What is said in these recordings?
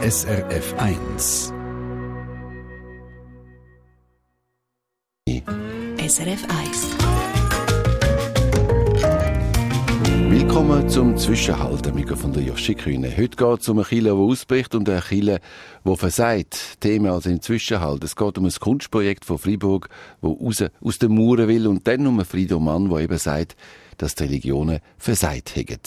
SRF 1. SRF 1. Willkommen zum Zwischenhalt. Am Mikrofon der Joschi Kühne. Heute geht es um eine Kirche, die ausbricht und eine Kirche, die versagt. Thema also im Zwischenhalt. Es geht um ein Kunstprojekt von Freiburg, das raus aus den Mauern will, und dann um einen Friedomann, der eben sagt, dass die Religionen versagt haben.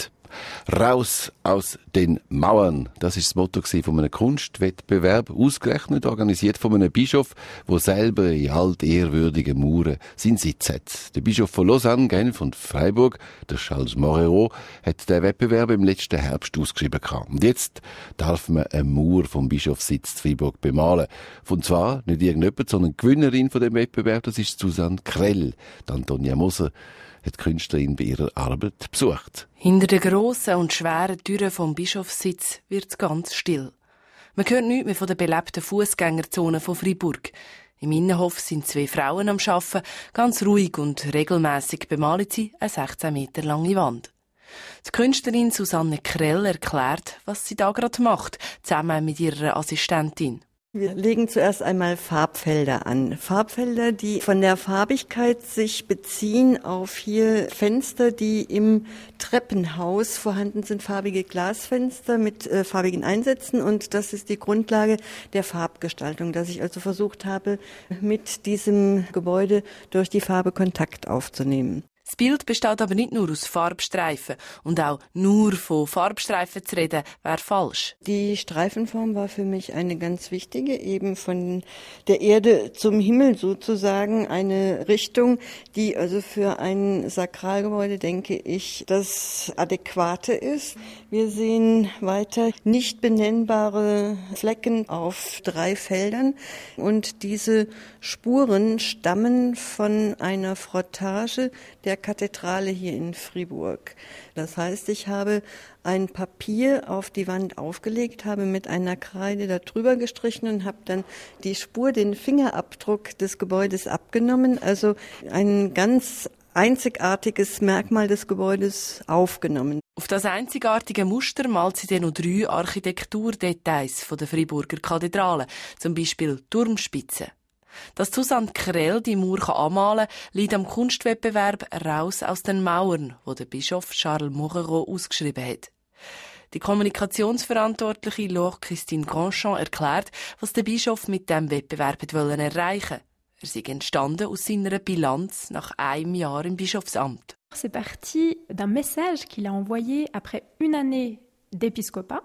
Raus aus den Mauern. Das ist das Motto von einem Kunstwettbewerb, ausgerechnet organisiert von einem Bischof, der selber in altehrwürdigen Mauern seinen Sitz hat. Der Bischof von Lausanne, Genf und Freiburg, der Charles Moreau, hat den Wettbewerb im letzten Herbst ausgeschrieben. Und jetzt darf man eine Mauer vom Bischofssitz zu Freiburg bemalen. Von zwar nicht irgendjemand, sondern die Gewinnerin von dem Wettbewerb, das ist Susanne Krell. Die Antonia Moser hat die Künstlerin bei ihrer Arbeit besucht. Hinter den grossen und schweren Türen vom Bischofssitz wird es ganz still. Man hört nichts mehr von der belebten Fußgängerzone von Freiburg. Im Innenhof sind 2 Frauen am Arbeiten, ganz ruhig und regelmässig bemalen sie eine 16 Meter lange Wand. Die Künstlerin Susanne Krell erklärt, was sie da gerade macht, zusammen mit ihrer Assistentin. Wir legen zuerst einmal Farbfelder an. Farbfelder, die von der Farbigkeit sich beziehen auf hier Fenster, die im Treppenhaus vorhanden sind, farbige Glasfenster mit farbigen Einsätzen, und das ist die Grundlage der Farbgestaltung, dass ich also versucht habe, mit diesem Gebäude durch die Farbe Kontakt aufzunehmen. Das Bild besteht aber nicht nur aus Farbstreifen, und auch nur von Farbstreifen zu reden, wäre falsch. Die Streifenform war für mich eine ganz wichtige, eben von der Erde zum Himmel sozusagen, eine Richtung, die also für ein Sakralgebäude, denke ich, das Adäquate ist. Wir sehen weiter nicht benennbare Flecken auf 3 Feldern, und diese Spuren stammen von einer Frottage der Kathedrale hier in Fribourg. Das heißt, ich habe ein Papier auf die Wand aufgelegt, habe mit einer Kreide da drüber gestrichen und habe dann die Spur, den Fingerabdruck des Gebäudes abgenommen, also ein ganz einzigartiges Merkmal des Gebäudes aufgenommen. Auf das einzigartige Muster malt sie dann noch 3 Architekturdetails von der Friburger Kathedrale, zum Beispiel Turmspitzen. Dass Susanne Krell die Mauer anmalen kann, liegt am Kunstwettbewerb «Raus aus den Mauern», wo der Bischof Charles Moreau ausgeschrieben hat. Die Kommunikationsverantwortliche Laure Christine Grandchamp erklärt, was der Bischof mit diesem Wettbewerb erreichen wollte. Er sei entstanden aus seiner Bilanz nach einem Jahr im Bischofsamt. C'est parti d'un message qu'il a envoyé après une année d'épiscopat.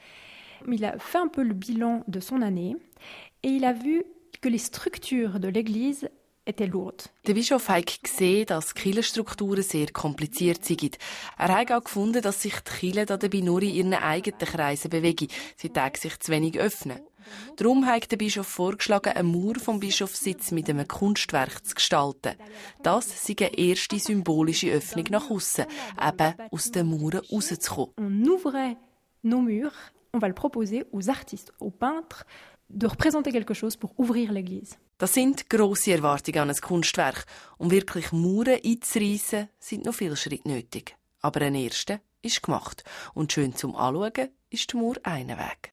Il a fait un peu le bilan de son année et il a vu que les structures de l'Église étaient lourdes. Der Bischof hat gesehen, dass die Kirchenstrukturen sehr kompliziert sind. Er hat auch gefunden, dass sich die Kirche dabei nur in ihren eigenen Kreisen bewegen, sie sich zu wenig öffnen. Darum hat der Bischof vorgeschlagen, eine Mauer vom Bischofssitz mit einem Kunstwerk zu gestalten. Das sei eine erste symbolische Öffnung nach aussen, eben aus den Mauern rauszukommen. On ouvrait nos murs, on va le proposer aux artistes, aux peintres, de représenter quelque chose pour ouvrir l'église. Das sind grosse Erwartungen an ein Kunstwerk. Um wirklich Mauern einzureissen, sind noch viele Schritte nötig. Aber ein erster ist gemacht. Und schön zum Anschauen ist die Mauer ein Weg.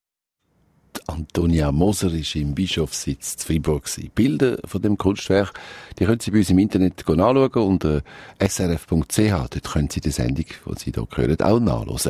Antonia Moser war im Bischofssitz zu Freiburg. Bilder von dem Kunstwerk, die können Sie bei uns im Internet anschauen unter srf.ch. Dort können Sie die Sendung, die Sie hier hören, auch nachhören.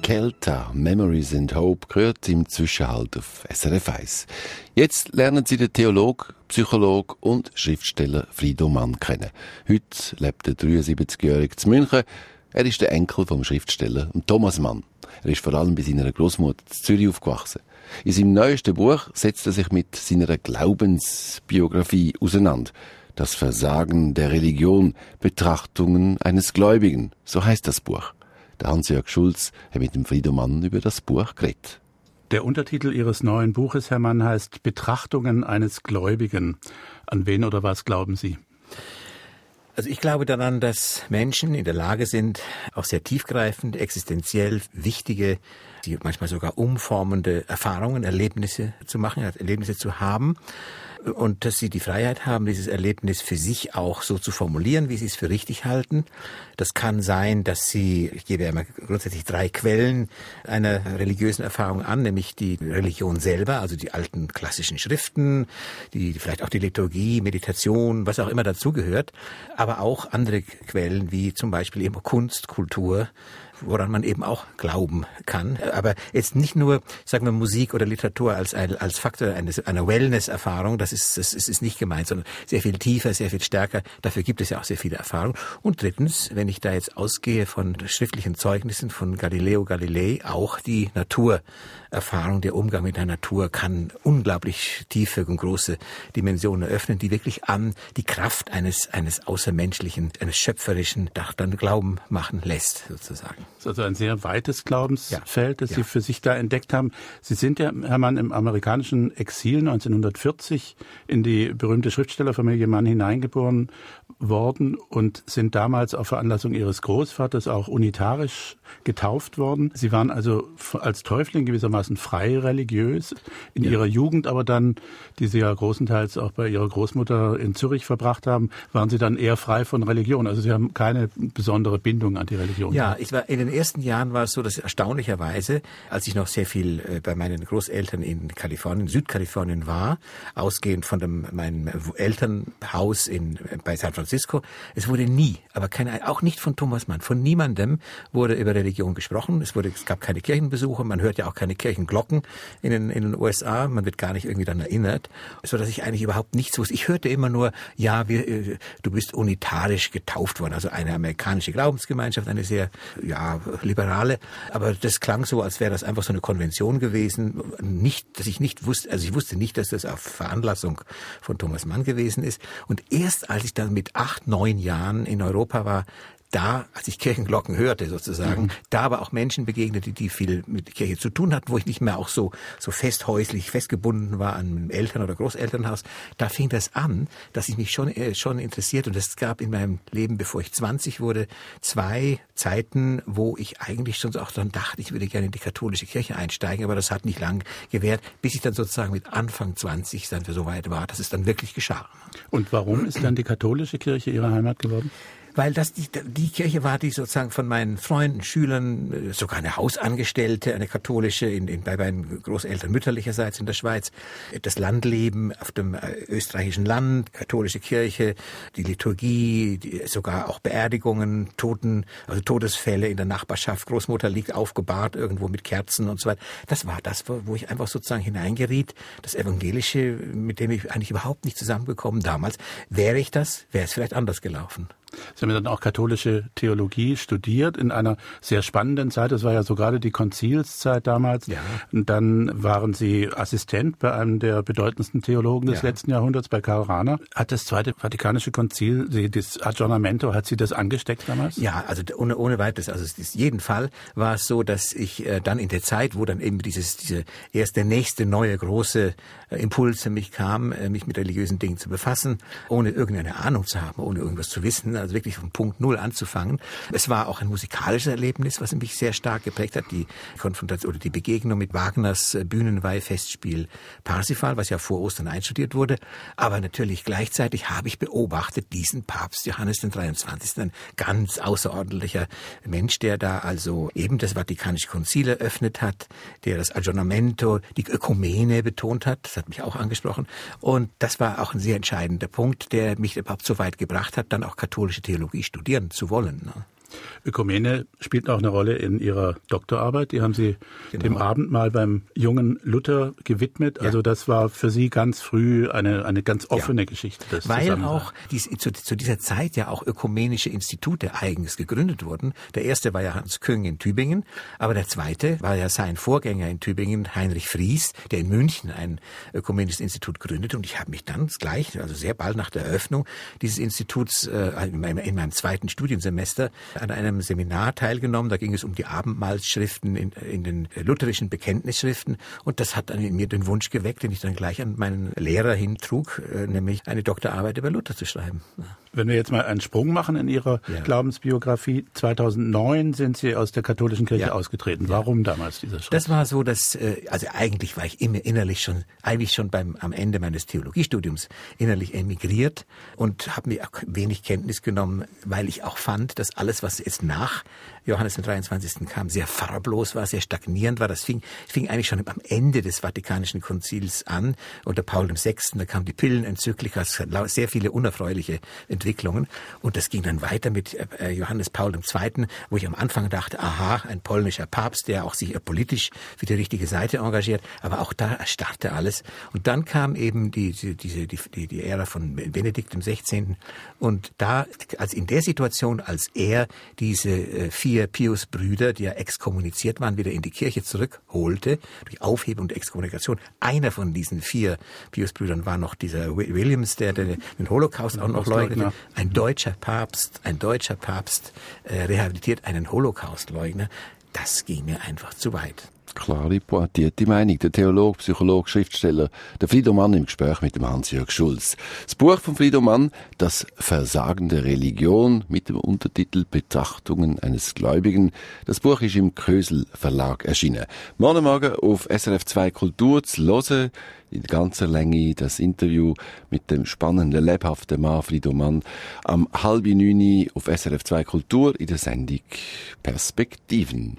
Kelta, Memories and Hope, gehört im Zwischenhalt auf SRF 1. Jetzt lernen Sie den Theolog, Psychologe und Schriftsteller Frido Mann kennen. Heute lebt der 73-Jährige in München. Er ist der Enkel vom Schriftsteller Thomas Mann. Er ist vor allem bei seiner Großmutter in Zürich aufgewachsen. In seinem neuesten Buch setzt er sich mit seiner Glaubensbiografie auseinander. Das Versagen der Religion, Betrachtungen eines Gläubigen, so heißt das Buch. Der Hans-Jörg Schulz hat mit dem Frido Mann über das Buch geredet. Der Untertitel Ihres neuen Buches, Herr Mann, heißt Betrachtungen eines Gläubigen. An wen oder was glauben Sie? Also ich glaube daran, dass Menschen in der Lage sind, auch sehr tiefgreifend, existenziell wichtige, die manchmal sogar umformende Erfahrungen, Erlebnisse zu machen, Erlebnisse zu haben. Und dass sie die Freiheit haben, dieses Erlebnis für sich auch so zu formulieren, wie sie es für richtig halten. Das kann sein, dass sie, ich gebe ja immer grundsätzlich 3 Quellen einer religiösen Erfahrung an, nämlich die Religion selber, also die alten klassischen Schriften, vielleicht auch die Liturgie, Meditation, was auch immer dazugehört, aber auch andere Quellen, wie zum Beispiel eben Kunst, Kultur, woran man eben auch glauben kann. Aber jetzt nicht nur, sagen wir, Musik oder Literatur als Faktor einer Wellness-Erfahrung, das ist nicht gemeint, sondern sehr viel tiefer, sehr viel stärker. Dafür gibt es ja auch sehr viele Erfahrungen. Und drittens, wenn ich da jetzt ausgehe von schriftlichen Zeugnissen von Galileo Galilei, auch die Naturerfahrung, der Umgang mit der Natur kann unglaublich tiefe und große Dimensionen eröffnen, die wirklich an die Kraft eines außermenschlichen, eines schöpferischen dann Glauben machen lässt, sozusagen. Das ist also ein sehr weites Glaubensfeld, das Sie für sich da entdeckt haben. Sie sind ja, Herr Mann, im amerikanischen Exil 1940 in die berühmte Schriftstellerfamilie Mann hineingeboren worden und sind damals auf Veranlassung Ihres Großvaters auch unitarisch getauft worden. Sie waren also als Täufling gewissermaßen frei religiös in Ihrer Jugend, aber dann, die Sie ja großenteils auch bei Ihrer Großmutter in Zürich verbracht haben, waren Sie dann eher frei von Religion. Also Sie haben keine besondere Bindung an die Religion. Ja, in den ersten Jahren war es so, dass erstaunlicherweise, als ich noch sehr viel bei meinen Großeltern in Kalifornien, Südkalifornien war, ausgehend von meinem Elternhaus bei San Francisco, es wurde nie, aber auch nicht von Thomas Mann, von niemandem wurde über Religion gesprochen. Es gab keine Kirchenbesuche, man hört ja auch keine Kirchenglocken in den USA, man wird gar nicht irgendwie daran erinnert, so dass ich eigentlich überhaupt nichts wusste. Ich hörte immer nur, du bist unitarisch getauft worden, also eine amerikanische Glaubensgemeinschaft, eine sehr, liberale, aber das klang so, als wäre das einfach so eine Konvention gewesen, dass ich nicht wusste, also ich wusste nicht, dass das auf Veranlassung von Thomas Mann gewesen ist. Und erst als ich dann mit 8, 9 Jahren in Europa war, als ich Kirchenglocken hörte sozusagen, da aber auch Menschen begegnete, die viel mit der Kirche zu tun hatten, wo ich nicht mehr auch so festhäuslich festgebunden war an einem Eltern- oder Großelternhaus, da fing das an, dass ich mich schon interessiert, und es gab in meinem Leben, bevor ich 20 wurde, 2 Zeiten, wo ich eigentlich schon auch dann dachte, ich würde gerne in die katholische Kirche einsteigen, aber das hat nicht lang gewährt, bis ich dann sozusagen mit Anfang 20 dann so weit war, dass es dann wirklich geschah. Und warum ist dann die katholische Kirche Ihre Heimat geworden? Weil das die Kirche war, die sozusagen von meinen Freunden, Schülern, sogar eine Hausangestellte, eine katholische, bei meinen Großeltern mütterlicherseits in der Schweiz, das Landleben auf dem österreichischen Land, katholische Kirche, die Liturgie, sogar auch Beerdigungen, Todesfälle in der Nachbarschaft, Großmutter liegt aufgebahrt irgendwo mit Kerzen und so weiter. Das war das, wo ich einfach sozusagen hineingeriet. Das Evangelische, mit dem ich eigentlich überhaupt nicht zusammengekommen damals. Wäre es vielleicht anders gelaufen. Sie haben dann auch katholische Theologie studiert in einer sehr spannenden Zeit. Das war ja so gerade die Konzilszeit damals. Ja. Und dann waren Sie Assistent bei einem der bedeutendsten Theologen des letzten Jahrhunderts, bei Karl Rahner. Hat das Zweite Vatikanische Konzil, das Aggiornamento, hat Sie das angesteckt damals? Ja, also ohne weiteres. Also in jedem Fall war es so, dass ich dann in der Zeit, wo dann eben der nächste neue große Impuls für mich kam, mich mit religiösen Dingen zu befassen, ohne irgendeine Ahnung zu haben, ohne irgendwas zu wissen, also wirklich von Punkt Null anzufangen. Es war auch ein musikalisches Erlebnis, was mich sehr stark geprägt hat, die Konfrontation oder die Begegnung mit Wagners Bühnenweihfestspiel Parsifal, was ja vor Ostern einstudiert wurde. Aber natürlich gleichzeitig habe ich beobachtet diesen Papst Johannes den 23., ein ganz außerordentlicher Mensch, der da also eben das Vatikanische Konzil eröffnet hat, der das Aggiornamento, die Ökumene betont hat. Das hat mich auch angesprochen. Und das war auch ein sehr entscheidender Punkt, der mich überhaupt so weit gebracht hat, dann auch katholische Theologie studieren zu wollen. Ökumene spielt auch eine Rolle in Ihrer Doktorarbeit. Die haben Sie dem Abendmahl beim jungen Luther gewidmet. Also das war für Sie ganz früh eine ganz offene Geschichte. Weil auch zu dieser Zeit ja auch ökumenische Institute eigens gegründet wurden. Der erste war ja Hans Küng in Tübingen, aber der zweite war ja sein Vorgänger in Tübingen, Heinrich Fries, der in München ein ökumenisches Institut gründete. Und ich habe mich dann gleich, also sehr bald nach der Eröffnung dieses Instituts in meinem zweiten Studiensemester an einem Seminar teilgenommen. Da ging es um die Abendmahlsschriften in den lutherischen Bekenntnisschriften. Und das hat dann in mir den Wunsch geweckt, den ich dann gleich an meinen Lehrer hintrug, nämlich eine Doktorarbeit über Luther zu schreiben. Wenn wir jetzt mal einen Sprung machen in Ihrer Glaubensbiografie, 2009 sind Sie aus der katholischen Kirche ausgetreten. Warum damals dieser Schritt? Das war so, dass, also eigentlich war ich innerlich schon am Ende meines Theologiestudiums innerlich emigriert und habe mir auch wenig Kenntnis genommen, weil ich auch fand, dass alles, was jetzt nach Johannes dem 23. kam, sehr farblos war, sehr stagnierend war. Das fing eigentlich schon am Ende des Vatikanischen Konzils an. Unter Paul VI., da kam die Pillenenzyklika, sehr viele unerfreuliche Entwicklungen. Und das ging dann weiter mit Johannes Paul II., wo ich am Anfang dachte, aha, ein polnischer Papst, der auch sich politisch für die richtige Seite engagiert. Aber auch da erstarrte alles. Und dann kam eben die Ära von Benedikt XVI. Und da, als in der Situation, als er diese 4 Pius-Brüder, die ja exkommuniziert waren, wieder in die Kirche zurückholte, durch Aufhebung der Exkommunikation. Einer von diesen 4 Pius-Brüdern war noch dieser Williams, der den Holocaust auch noch leugnete. Ein deutscher Papst rehabilitiert einen Holocaust-Leugner. Das ging mir einfach zu weit. Klare, pointierte Meinung. Der Theologe, Psychologe, Schriftsteller, der Friedomann im Gespräch mit dem Hans-Jörg Schulz. Das Buch von Friedomann, Das Versagen der Religion, mit dem Untertitel Betrachtungen eines Gläubigen. Das Buch ist im Kösel Verlag erschienen. Morgen auf SRF 2 Kultur zu hören, in ganzer Länge das Interview mit dem spannenden, lebhaften Mann Friedomann am 8:30 auf SRF 2 Kultur in der Sendung Perspektiven.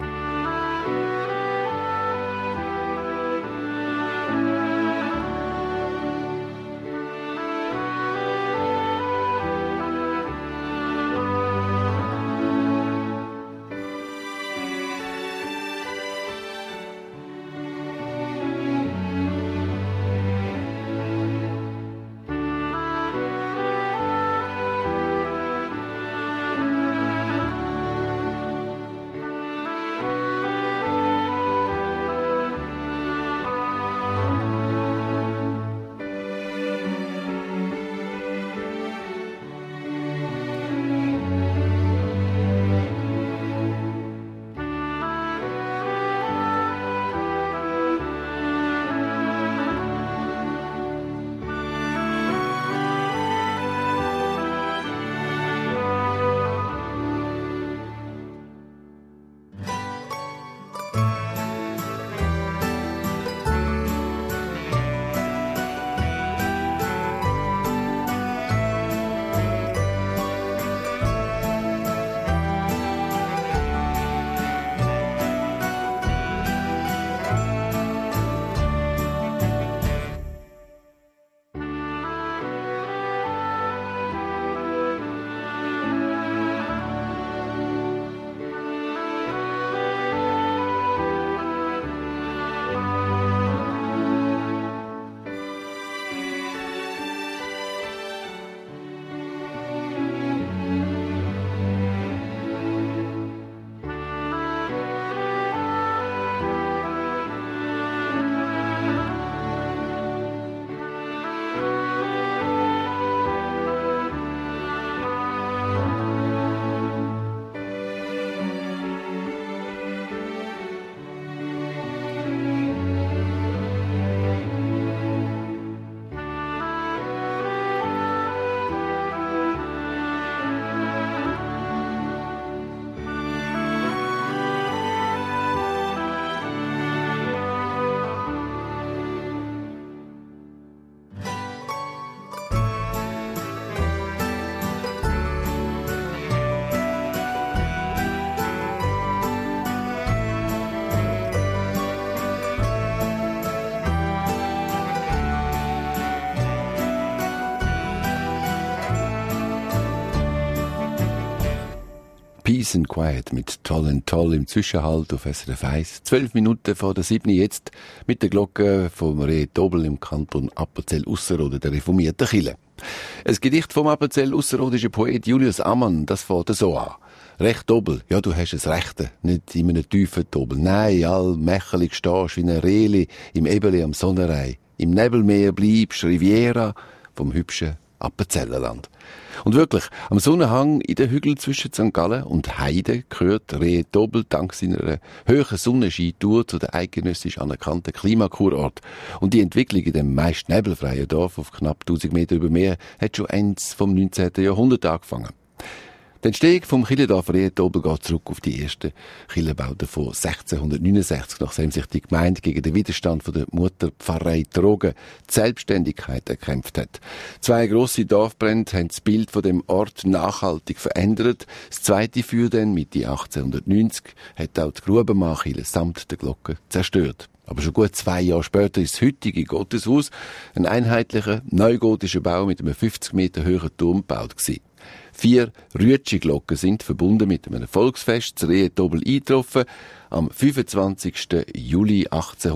Peace and Quiet mit Toll and Toll im Zwischenhalt auf SRF 1. 12 Minuten vor der 7. jetzt mit der Glocke vom Rehe Dobel im Kanton Appenzell-Ausserrhoden, der reformierten Kirche. Ein Gedicht vom Appenzell-Ausserrhodischen Poet Julius Ammann, das fängt so an. Recht Dobel, ja, du hast es Rechte, nicht in einem tiefen Dobel. Nein, allmächtig stehst wie ein Rehli im Ebeli am Sonnenrhein. Im Nebelmeer bleibst Riviera vom hübschen Appenzellerland. Und wirklich, am Sonnenhang in den Hügeln zwischen St. Gallen und Heide gehört Rehe Dobel dank seiner hohen Sonnenskitour zu den eidgenössisch anerkannten Klimakurort. Und die Entwicklung in dem meist nebelfreien Dorf auf knapp 1000 Meter über Meer hat schon eins vom 19. Jahrhundert angefangen. Die Entstehung vom Kirchendorf Rehe Dobel geht zurück auf die ersten Kirchenbauten von 1669, nachdem sich die Gemeinde gegen den Widerstand von der Mutterpfarrei Trogen die Selbstständigkeit erkämpft hat. 2 grosse Dorfbrände haben das Bild von dem Ort nachhaltig verändert. Das zweite Feuer dann, Mitte 1890, hat auch die Grubenmarkille samt der Glocke zerstört. Aber schon gut 2 Jahre später ist das heutige Gotteshaus ein einheitlicher, neugotischer Bau mit einem 50 Meter hohen Turm gebaut gewesen. 4 Rütschi-Glocken sind verbunden mit einem Volksfest zu Rehe Dobel eingetroffen am 25. Juli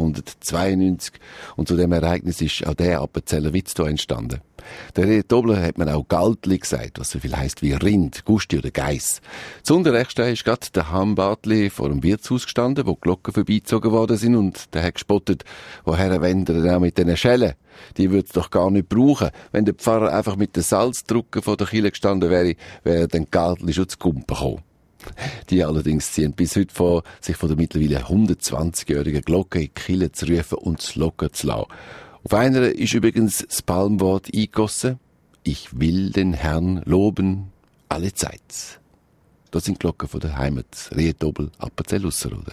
1892. Und zu dem Ereignis ist auch der Appenzeller Witz hier entstanden. Der Rehe Dobler hat man auch Galtli gesagt, was so viel heisst wie Rind, Gusti oder Geiss. Zu Unterrechtstein ist gerade der Hambartli vor dem Wirtshaus gestanden, wo die Glocken vorbeizogen worden sind, und der hat gespottet, woher wendet er denn auch mit diesen Schellen? Die würde es doch gar nicht brauchen. Wenn der Pfarrer einfach mit den Salzdrucken vor der Kirche gestanden wäre, wäre dann Galtli schon zu Kumpen gekommen. Die allerdings ziehen bis heute vor, sich von der mittlerweile 120-jährigen Glocke in die Kirche zu rufen und zu locken zu lassen. Auf einer ist übrigens das Palmwort eingegossen: Ich will den Herrn loben alle Zeit. Das sind Glocken von der Heimat Rehe Dobel, Appenzell-Ausserrhoden.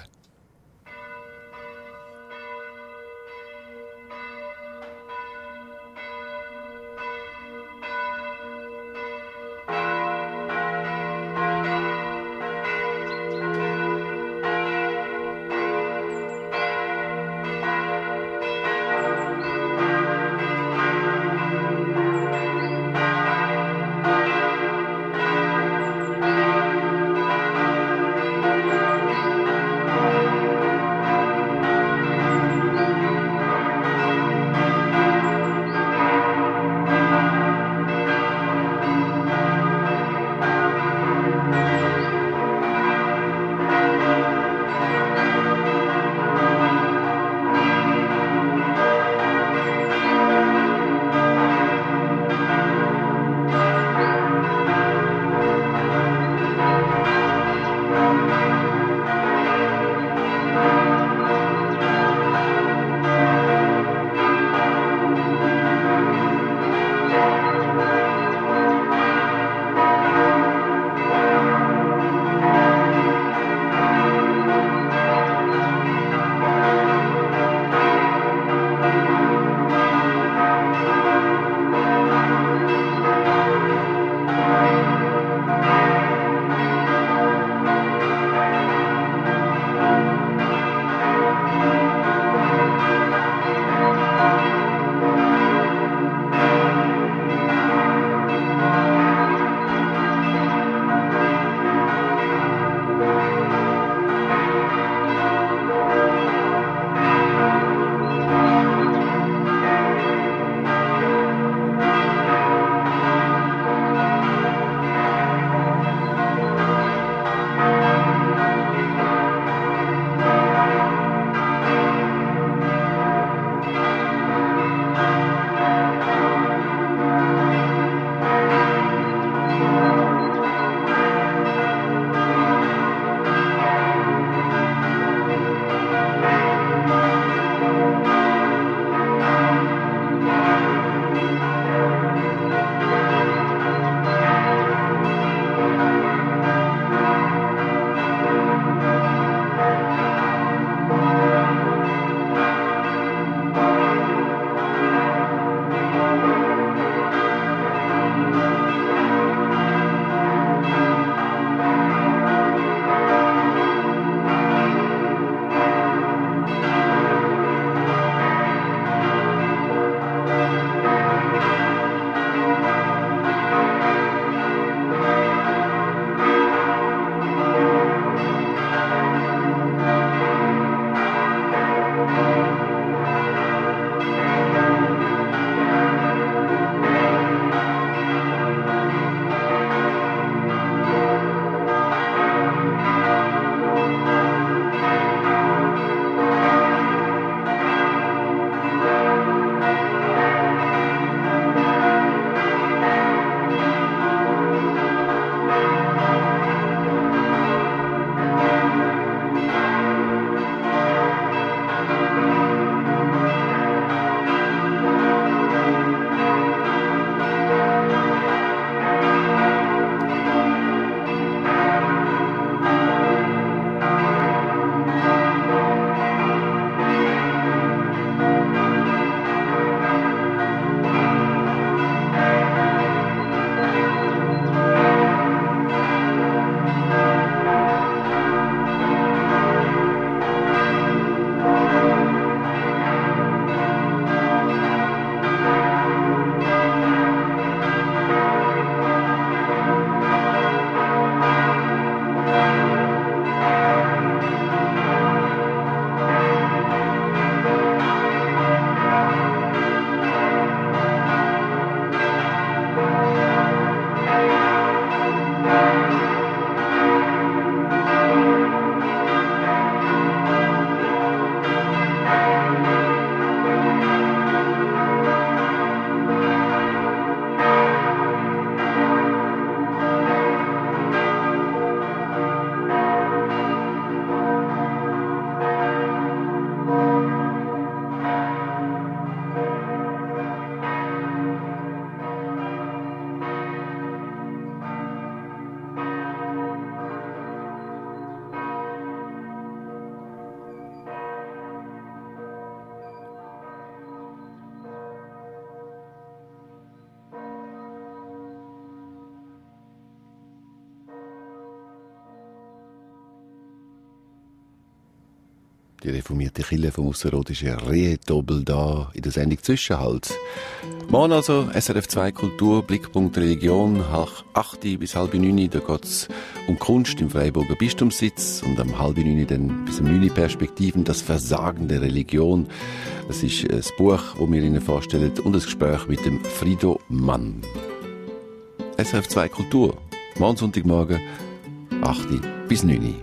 die reformierte Kirche vom ausserrhodischen Rehetobel da in der Sendung Zwischenhalt. Morgen also SRF 2 Kultur, Blickpunkt Religion, 8 bis halb 9, da geht es um Kunst im Freiburger Bistumssitz und am halb 9 dann bis um 9 Perspektiven, das Versagen der Religion. Das ist das Buch, das wir Ihnen vorstellen und das Gespräch mit dem Frido Mann. SRF 2 Kultur, morgen Sonntagmorgen, 8 bis 9.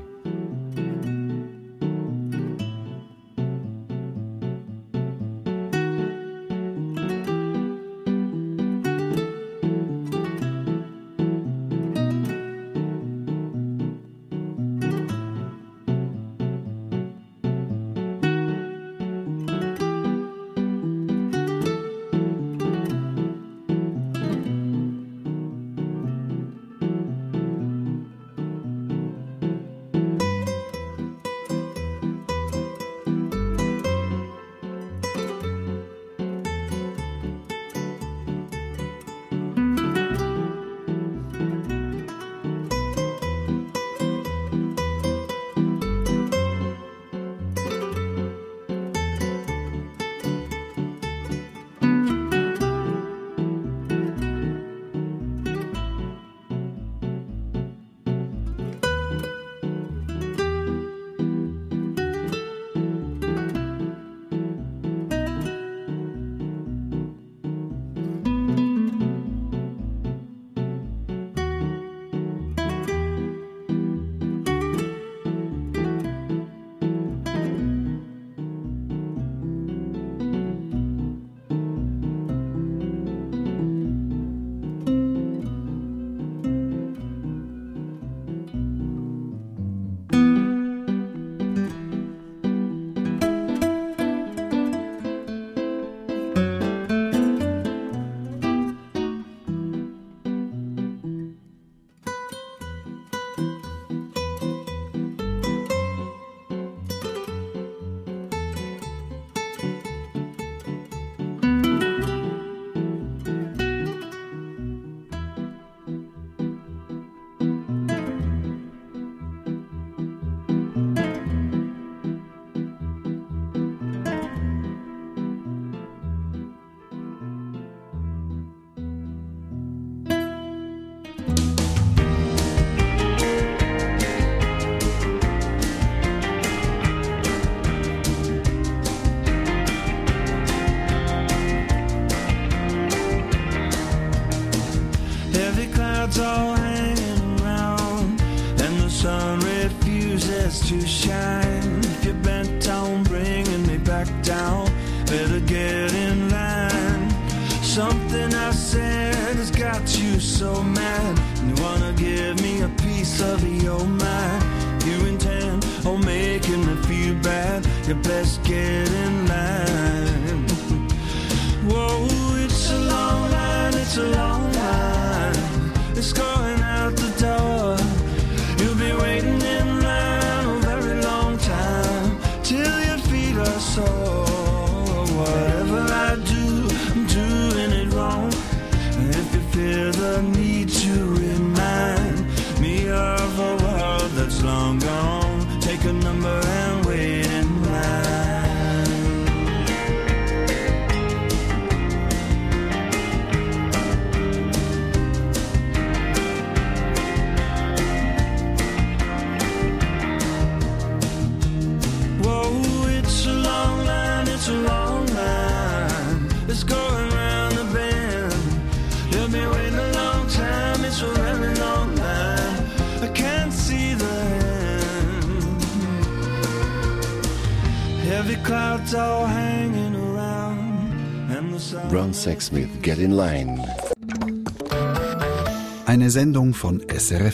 To shine. If you're bent on bringing me back down, better get in line. Something I said has got you so mad, and you wanna give me a piece of your mind. You intend on making me feel bad, you best get in line. Whoa, it's a long line, it's a long line. It's going out the door. You'll be waiting in line till your feet are sore. Whatever I do, I'm doing it wrong. And if you feel the need to remind me of a world that's long gone, take a number and wait in line. It's a long line, it's going round the bend. You'll be waiting a long time, it's a very long line. I can't see the end. Heavy clouds all hanging around, and the sun. Ron Sexsmith, Get in Line. Eine Sendung von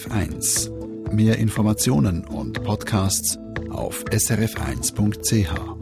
SRF1. Mehr Informationen und Podcasts auf srf1.ch.